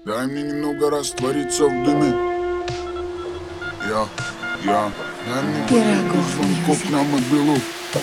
Дай мне немного раствориться в дыме. Дай мне звонков на мобилу.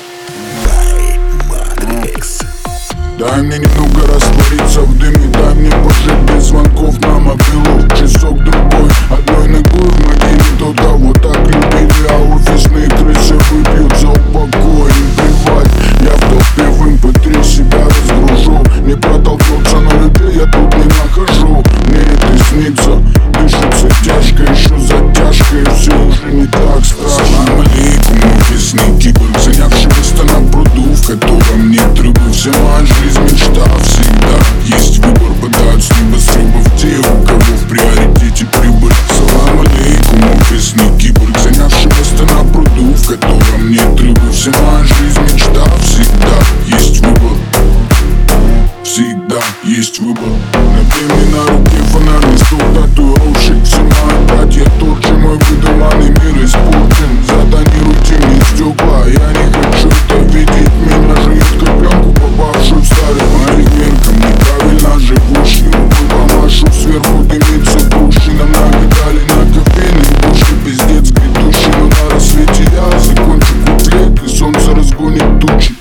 Дай мне немного раствориться в дыме. Дай мне пожить без звонков на мобилу. Часок другой, одной ногой в могиле. Тот, кого так любили, а офисные крысы выпьют за упокой. Им плевать, я в толпе в MP3 себя разгружу. Не протолкнуться, но людей я тут не нахожу. Мне это снится, дышится тяжко, еще затяжка, и все уже не так страшно. Салам алейкум, офисный киборг, занявший место на пруду, в котором нет рыбы. Вся моя жизнь мечта, всегда есть выбор. Падают с небоскребов те, у кого в приоритете прибыль. Салам алейкум, офисный киборг, занявший место на пруду, в котором нет рыбы. Вся моя жизнь мечта, всегда есть выбор. Всегда есть выбор. На мне на руке фонарный стол, татуировщик. Все мои братья торчи, мой выдуманный мир испорчен. Затонируйте мне стекла, я не хочу это видеть. Меня жует копленку, попавшую в старый. Моим меркам неправильно живущий. Рукой помашу сверху, дымится пущи. Нам накидали на кофейной пушке, пиздец грядущий. Но на рассвете я закончу куплет, и солнце разгонит тучи.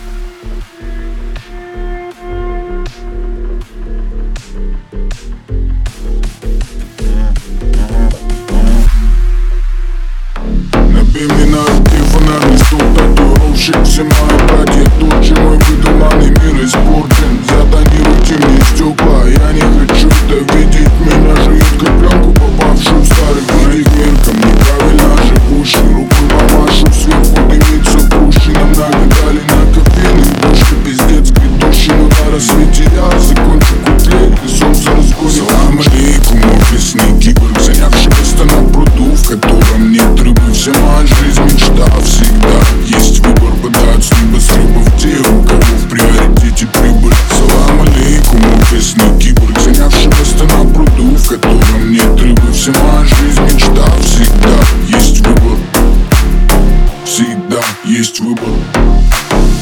Набей мне на руке фонарный стол, татуировщик. Все мои братья торчи, мой выдуманный мир испорчен. Затонируйте мне стекла, я не хочу это видеть. Меня жует копленку, попавшую в старый. Моих меркам неправильно живущий. Рукой помашу сверху, дымится пущи. Нам нагадали на кофейной бочке, пиздец грядущий. Но на рассвете я закончу куплет, и солнце разгонит. Салам алейкум, офисный киборг, занявший место на пруду, в котором нет рыбы. Вся моя жизнь мечта, всегда есть выбор. Падают с небоскребов те, у кого в приоритете прибыль. Салам алейкум, офисный киборг, занявший место на пруду, в котором нет рыбы. Вся моя жизнь мечта, всегда есть выбор. Всегда есть выбор.